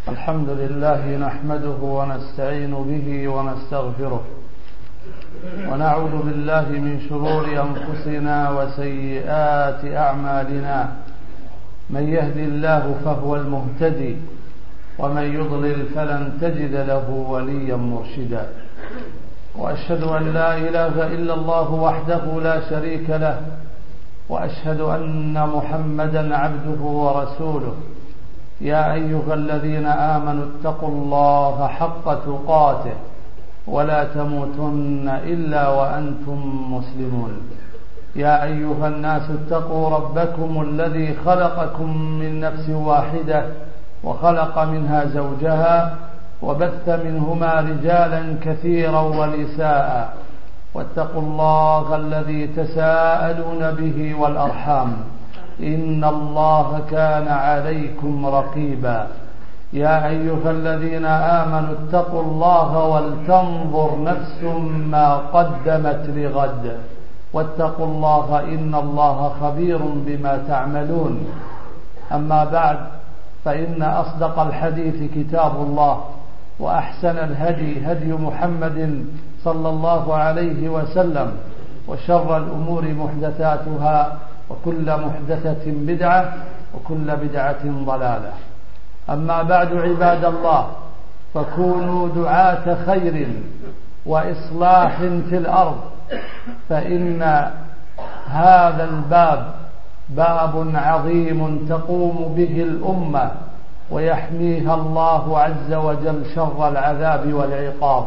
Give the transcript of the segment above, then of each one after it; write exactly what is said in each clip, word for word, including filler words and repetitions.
الحمد لله نحمده ونستعين به ونستغفره ونعوذ بالله من شرور أنفسنا وسيئات أعمالنا. من يهد الله فهو المهتدي ومن يضلل فلن تجد له وليا مرشدا. وأشهد أن لا إله إلا الله وحده لا شريك له، وأشهد أن محمدا عبده ورسوله. يا أيها الذين آمنوا اتقوا الله حق تقاته ولا تموتن إلا وأنتم مسلمون. يا أيها الناس اتقوا ربكم الذي خلقكم من نفس واحدة وخلق منها زوجها وبث منهما رجالا كثيرا ونساء، واتقوا الله الذي تساءلون به والأرحام إن الله كان عليكم رقيبا. يا أيها الذين آمنوا اتقوا الله ولتنظر نفس ما قدمت لغد واتقوا الله إن الله خبير بما تعملون. أما بعد، فإن أصدق الحديث كتاب الله، وأحسن الهدي هدي محمد صلى الله عليه وسلم، وشر الأمور محدثاتها، وكل محدثة بدعة، وكل بدعة ضلالة. أما بعد، عباد الله، فكونوا دعاة خير وإصلاح في الأرض، فإن هذا الباب باب عظيم تقوم به الأمة ويحميها الله عز وجل شر العذاب والعقاب.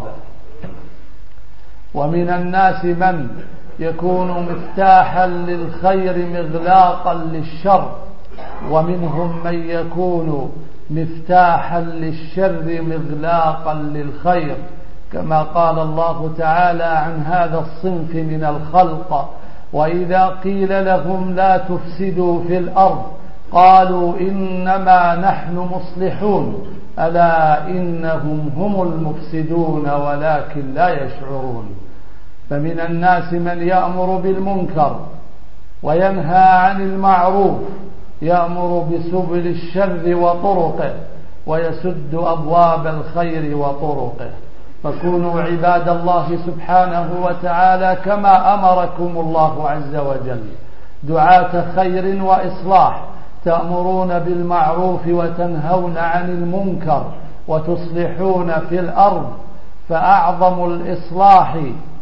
ومن الناس من يكون مفتاحا للخير مغلاقا للشر، ومنهم من يكون مفتاحا للشر مغلاقا للخير، كما قال الله تعالى عن هذا الصنف من الخلق: وإذا قيل لهم لا تفسدوا في الأرض قالوا إنما نحن مصلحون ألا إنهم هم المفسدون ولكن لا يشعرون. فمن الناس من يأمر بالمنكر وينهى عن المعروف، يأمر بسبل الشر وطرقه ويسد أبواب الخير وطرقه. فكونوا عباد الله سبحانه وتعالى كما أمركم الله عز وجل دعاة خير وإصلاح، تأمرون بالمعروف وتنهون عن المنكر وتصلحون في الأرض. فأعظم الإصلاح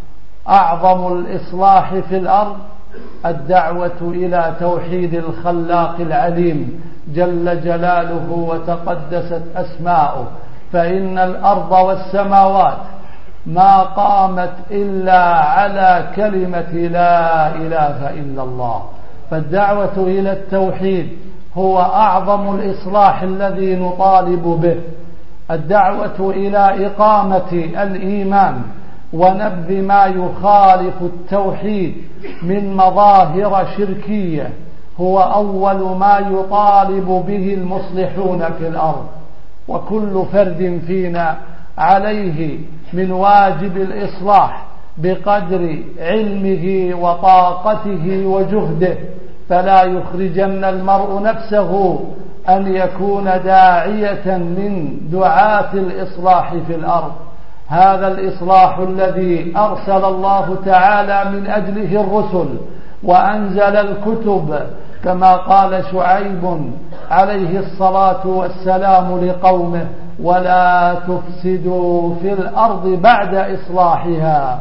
أعظم الإصلاح في الأرض الدعوة إلى توحيد الخلاق العليم جل جلاله وتقدست أسماؤه. فإن الأرض والسماوات ما قامت إلا على كلمة لا إله إلا الله. فالدعوة إلى التوحيد هو أعظم الإصلاح الذي نطالب به. الدعوة إلى إقامة الإيمان ونبذ ما يخالف التوحيد من مظاهر شركية هو أول ما يطالب به المصلحون في الأرض. وكل فرد فينا عليه من واجب الإصلاح بقدر علمه وطاقته وجهده، فلا يخرجن المرء نفسه أن يكون داعية من دعاة الإصلاح في الأرض. هذا الإصلاح الذي أرسل الله تعالى من أجله الرسل وأنزل الكتب، كما قال شعيب عليه الصلاة والسلام لقومه: ولا تفسدوا في الأرض بعد إصلاحها.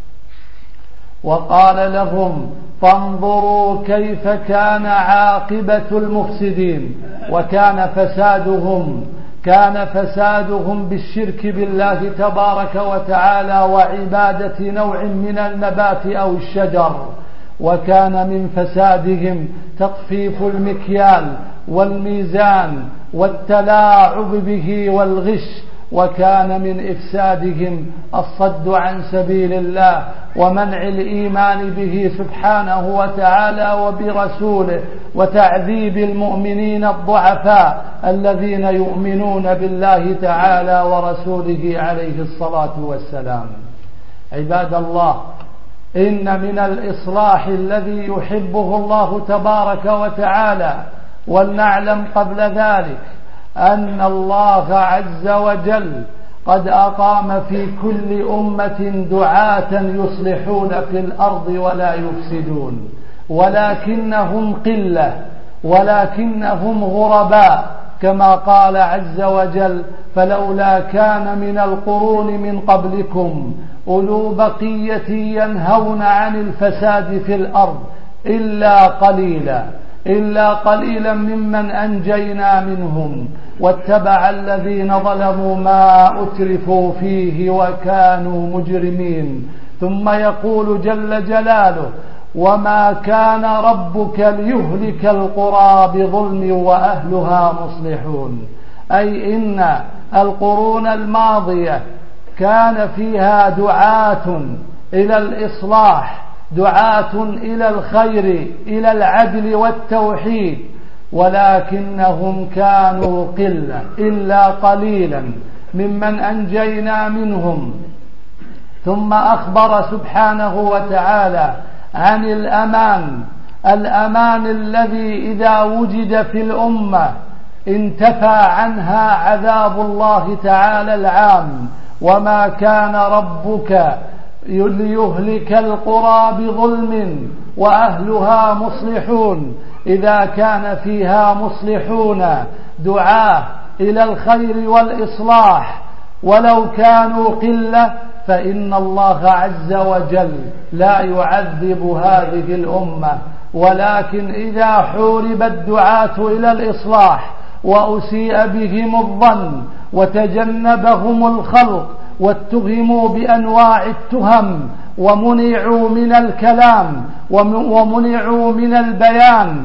وقال لهم: فانظروا كيف كان عاقبة المفسدين. وكان فسادهم كان فسادهم بالشرك بالله تبارك وتعالى وعبادة نوع من النبات أو الشجر. وكان من فسادهم تطفيف المكيال والميزان والتلاعب به والغش. وكان من إفسادهم الصد عن سبيل الله ومنع الإيمان به سبحانه وتعالى وبرسوله، وتعذيب المؤمنين الضعفاء الذين يؤمنون بالله تعالى ورسوله عليه الصلاة والسلام. عباد الله، إن من الإصلاح الذي يحبه الله تبارك وتعالى، ولنعلم قبل ذلك أن الله عز وجل قد أقام في كل أمة دعاة يصلحون في الأرض ولا يفسدون، ولكنهم قلة، ولكنهم غرباء، كما قال عز وجل: فلولا كان من القرون من قبلكم أولو بقية ينهون عن الفساد في الأرض إلا قليلا إلا قليلا ممن أنجينا منهم واتبع الذين ظلموا ما أترفوا فيه وكانوا مجرمين. ثم يقول جل جلاله: وما كان ربك ليهلك القرى بظلم وأهلها مصلحون. أي إن القرون الماضية كان فيها دعاة إلى الإصلاح، دعاة إلى الخير، إلى العدل والتوحيد، ولكنهم كانوا قلة إلا قليلا ممن أنجينا منهم. ثم أخبر سبحانه وتعالى عن الأمان، الأمان الذي إذا وجد في الأمة انتفى عنها عذاب الله تعالى العام: وما كان ربك ليهلك القرى بظلم وأهلها مصلحون. إذا كان فيها مصلحون دعاة إلى الخير والإصلاح ولو كانوا قلة، فإن الله عز وجل لا يعذب هذه الأمة. ولكن إذا حورب الدعاة إلى الإصلاح وأسيء بهم الظن وتجنبهم الخلق واتهموا بأنواع التهم ومنعوا من الكلام ومنعوا من البيان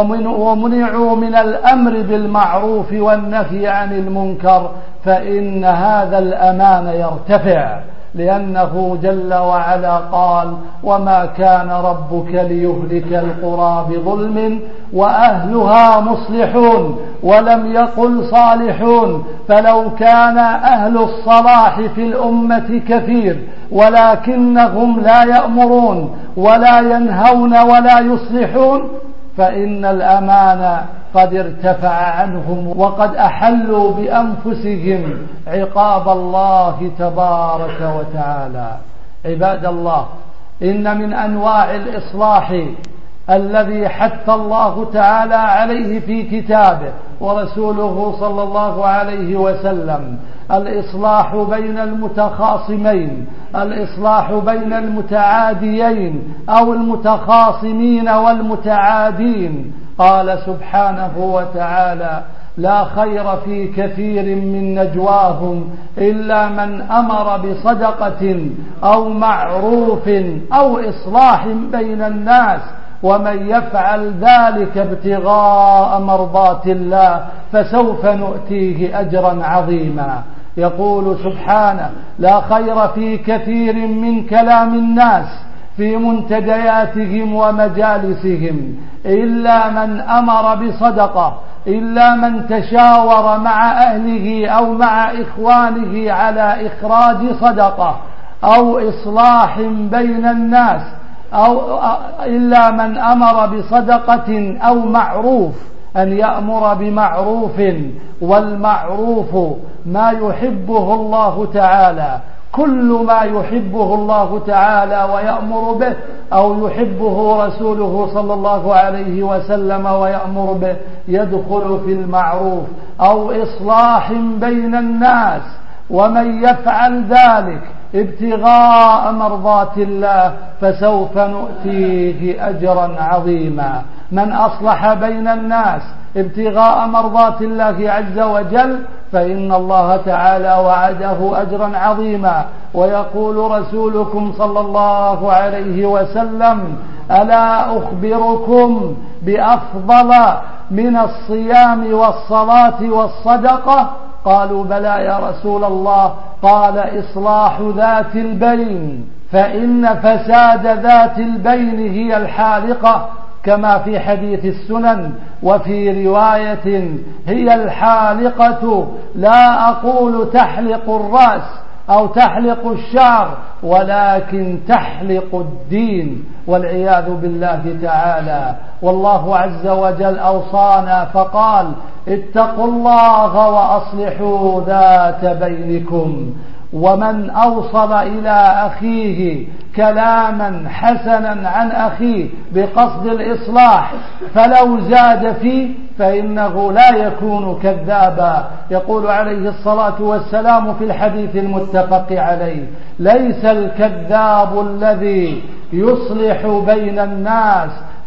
ومنعوا من الأمر بالمعروف والنهي عن المنكر، فإن هذا الأمان يرتفع، لأنه جل وعلا قال: وما كان ربك ليهلك القرى بظلم وأهلها مصلحون، ولم يقل صالحون. فلو كان أهل الصلاح في الأمة كثير ولكنهم لا يأمرون ولا ينهون ولا يصلحون، فإن الأمان قد ارتفع عنهم وقد أحلوا بأنفسهم عقاب الله تبارك وتعالى. عباد الله، إن من أنواع الإصلاح الذي حث الله تعالى عليه في كتابه ورسوله صلى الله عليه وسلم الإصلاح بين المتخاصمين، الإصلاح بين المتعاديين أو المتخاصمين والمتعادين. قال سبحانه وتعالى: لا خير في كثير من نجواهم إلا من أمر بصدقة أو معروف أو إصلاح بين الناس، ومن يفعل ذلك ابتغاء مرضات الله فسوف نؤتيه أجرا عظيما. يقول سبحانه: لا خير في كثير من كلام الناس في منتدياتهم ومجالسهم إلا من أمر بصدقة، إلا من تشاور مع أهله أو مع إخوانه على إخراج صدقة أو إصلاح بين الناس، أو إلا من أمر بصدقة أو معروف، أن يأمر بمعروف، والمعروف ما يحبه الله تعالى، كل ما يحبه الله تعالى ويأمر به أو يحبه رسوله صلى الله عليه وسلم ويأمر به يدخل في المعروف أو إصلاح بين الناس. ومن يفعل ذلك ابتغاء مرضات الله فسوف نؤتيه أجرا عظيما. من أصلح بين الناس ابتغاء مرضات الله عز وجل فإن الله تعالى وعده أجرا عظيما. ويقول رسولكم صلى الله عليه وسلم: ألا أخبركم بأفضل من الصيام والصلاة والصدقة؟ قالوا: بلى يا رسول الله. قال: إصلاح ذات البين، فإن فساد ذات البين هي الحالقة، كما في حديث السنن. وفي رواية: هي الحالقة، لا أقول تحلق الرأس أو تحلق الشعر، ولكن تحلق الدين والعياذ بالله تعالى. والله عز وجل أوصانا فقال: اتقوا الله وأصلحوا ذات بينكم. ومن أوصل إلى أخيه كلاما حسنا عن أخيه بقصد الإصلاح فلو زاد فيه فإنه لا يكون كذابا. يقول عليه الصلاة والسلام في الحديث المتفق عليه: ليس الكذاب الذي يصلح بين الناس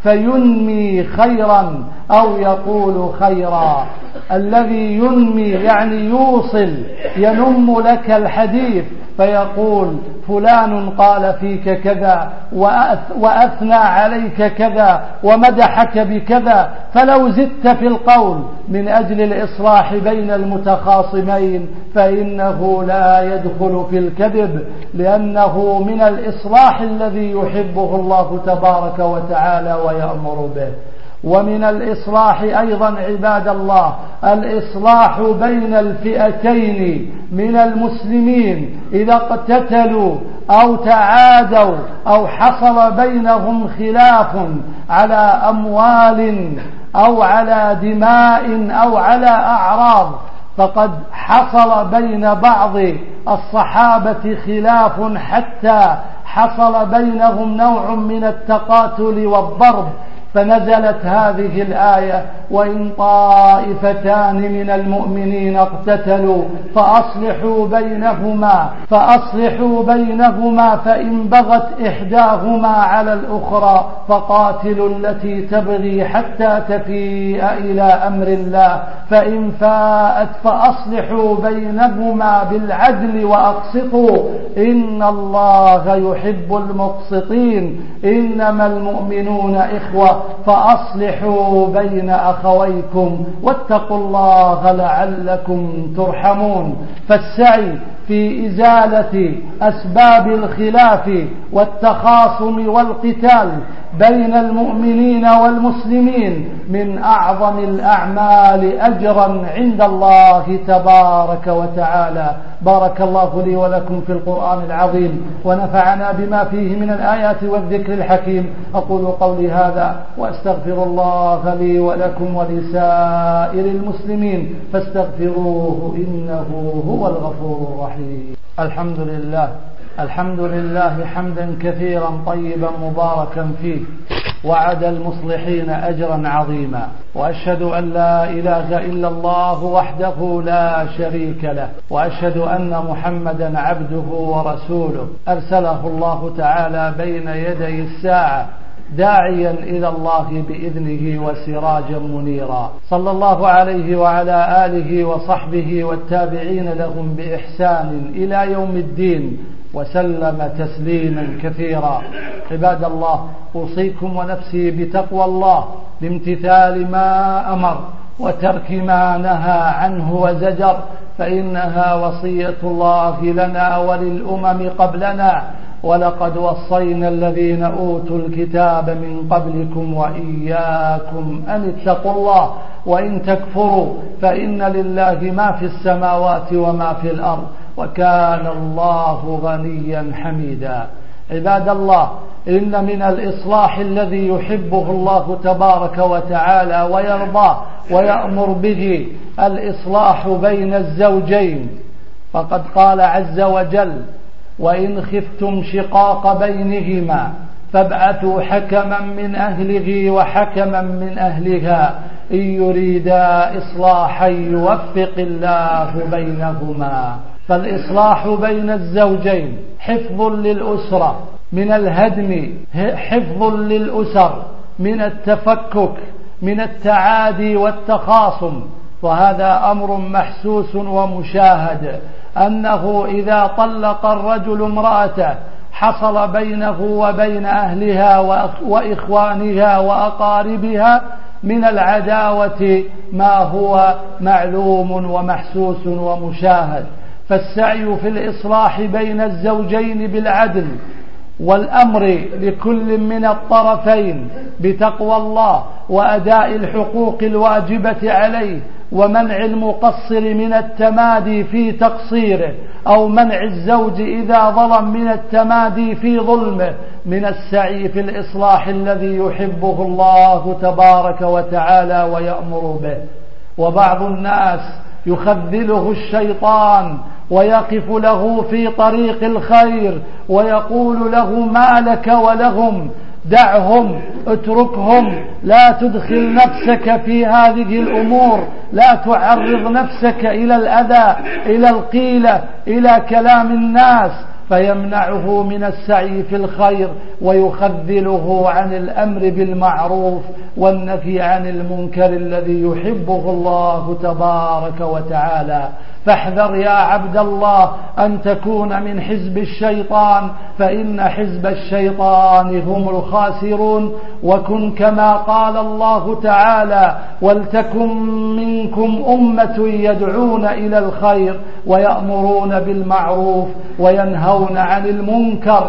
فينمي خيرا أو يقول خيرا. الذي ينمي يعني يوصل، ينم لك الحديث فيقول فلان قال فيك كذا وأثنى عليك كذا ومدحك بكذا، فلو زدت في القول من أجل الإصلاح بين المتخاصمين فإنه لا يدخل في الكذب، لأنه من الإصلاح الذي يحبه الله تبارك وتعالى ويأمر به. ومن الإصلاح أيضا عباد الله الإصلاح بين الفئتين من المسلمين إذا اقتتلوا أو تعادوا أو حصل بينهم خلاف على أموال أو على دماء أو على أعراض. فقد حصل بين بعض الصحابة خلاف حتى حصل بينهم نوع من التقاتل والضرب، فنزلت هذه الآية: وإن طائفتان من المؤمنين اقتتلوا فأصلحوا بينهما فأصلحوا بينهما فإن بغت إحداهما على الأخرى فقاتلوا التي تبغي حتى تفيء إلى أمر الله فإن فاءت فأصلحوا بينهما بالعدل وأقسطوا إن الله يحب المقسطين إنما المؤمنون إخوة فأصلحوا بين أخويكم واتقوا الله لعلكم ترحمون. فالسعي في إزالة أسباب الخلاف والتخاصم والقتال بين المؤمنين والمسلمين من أعظم الأعمال أجرا عند الله تبارك وتعالى. بارك الله لي ولكم في القرآن العظيم ونفعنا بما فيه من الآيات والذكر الحكيم. أقول قولي هذا وأستغفر الله لي ولكم ولسائر المسلمين فاستغفروه إنه هو الغفور الرحيم. الحمد لله الحمد لله حمدا كثيرا طيبا مباركا فيه، وعد المصلحين أجرا عظيما. وأشهد أن لا إله إلا الله وحده لا شريك له، وأشهد أن محمدا عبده ورسوله أرسله الله تعالى بين يدي الساعة داعيا إلى الله بإذنه وسراجا منيرا. صلى الله عليه وعلى آله وصحبه والتابعين لهم بإحسان إلى يوم الدين وسلم تسليما كثيرا. عباد الله، أوصيكم ونفسي بتقوى الله بامتثال ما أمر وترك ما نهى عنه وزجر، فإنها وصية الله لنا وللأمم قبلنا. ولقد وصينا الذين أوتوا الكتاب من قبلكم وإياكم أن اتقوا الله وإن تكفروا فإن لله ما في السماوات وما في الأرض وكان الله غنيا حميدا. عباد الله، إن من الإصلاح الذي يحبه الله تبارك وتعالى ويرضاه ويأمر به الإصلاح بين الزوجين، فقد قال عز وجل: وإن خفتم شقاق بينهما فابعثوا حكما من أهله وحكما من أهلها إن يريدا إصلاحا يوفق الله بينهما. فالإصلاح بين الزوجين حفظ للأسرة من الهدم، حفظ للأسر من التفكك، من التعادي والتخاصم. وهذا أمر محسوس ومشاهد، أنه إذا طلق الرجل امرأته حصل بينه وبين أهلها وإخوانها وأقاربها من العداوة ما هو معلوم ومحسوس ومشاهد. فالسعي في الإصلاح بين الزوجين بالعدل والأمر لكل من الطرفين بتقوى الله وأداء الحقوق الواجبة عليه ومنع المقصر من التمادي في تقصيره، أو منع الزوج إذا ظلم من التمادي في ظلمه، من السعي في الإصلاح الذي يحبه الله تبارك وتعالى ويأمر به. وبعض الناس يخذله الشيطان ويقف له في طريق الخير ويقول له ما لك ولهم، دعهم، اتركهم، لا تدخل نفسك في هذه الأمور، لا تعرض نفسك إلى الأذى، إلى القيلة، إلى كلام الناس، فيمنعه من السعي في الخير ويخذله عن الأمر بالمعروف والنفي عن المنكر الذي يحبه الله تبارك وتعالى. فاحذر يا عبد الله أن تكون من حزب الشيطان، فإن حزب الشيطان هم الخاسرون. وكن كما قال الله تعالى: ولتكن منكم أمة يدعون إلى الخير ويأمرون بالمعروف وينهون عن المنكر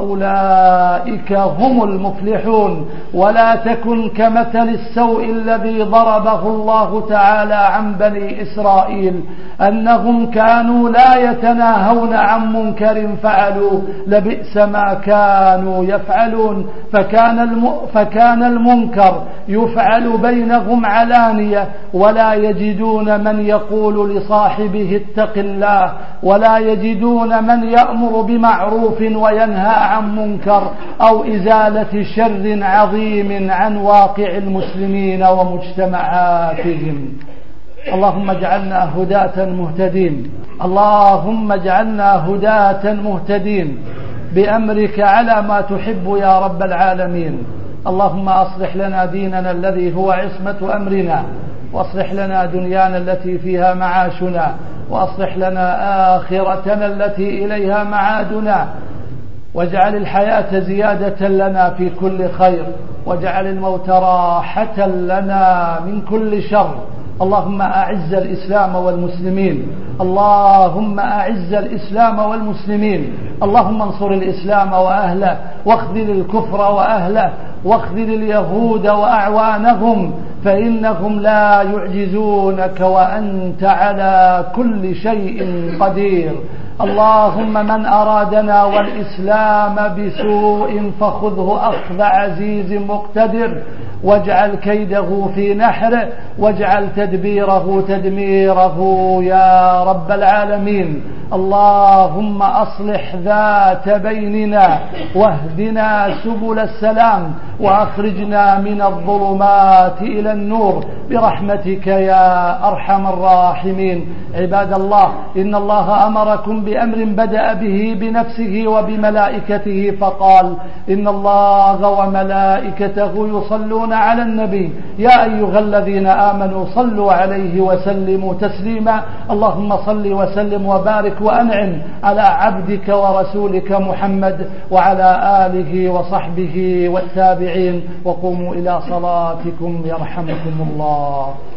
وأولئك هم المفلحون. ولا تكن كمثل السوء الذي ضربه الله تعالى عن بني إسرائيل، أنهم كانوا لا يتناهون عن منكر فعلوا، لبئس ما كانوا يفعلون. فكان, الم... فكان المنكر يفعل بينهم علانية، ولا يجدون من يقول لصاحبه اتق الله، ولا يجدون من يأمر بمعروف وينهى عن منكر أو إزالة شر عظيم عن واقع المسلمين ومجتمعاتهم. اللهم اجعلنا هداة مهتدين، اللهم اجعلنا هداة مهتدين بأمرك على ما تحب يا رب العالمين. اللهم أصلح لنا ديننا الذي هو عصمة أمرنا، واصلح لنا دنيانا التي فيها معاشنا، واصلح لنا آخرتنا التي إليها معادنا، واجعل الحياة زيادة لنا في كل خير، واجعل الموت راحة لنا من كل شر. اللهم أعز الإسلام والمسلمين، اللهم أعز الإسلام والمسلمين، اللهم انصر الإسلام وأهله، واخذل الكفر وأهله، واخذل اليهود وأعوانهم، فإنهم لا يعجزونك وأنت على كل شيء قدير. اللهم من أرادنا والإسلام بسوء فخذه أخذ عزيز مقتدر، واجعل كيده في نحره، واجعل تدبيره تدميره يا رب العالمين. اللهم أصلح ذات بيننا، واهدنا سبل السلام، وأخرجنا من الظلمات إلى النور برحمتك يا أرحم الراحمين. عباد الله، إن الله أمركم بأمر بدأ به بنفسه وبملائكته فقال: إن الله وملائكته يصلون على النبي يا أيها الذين آمنوا صلوا عليه وسلموا تسليما. اللهم صل وسلم وبارك وأنعم على عبدك ورسولك محمد وعلى آله وصحبه والتابعين. وقوموا إلى صلاتكم يرحمكم الله.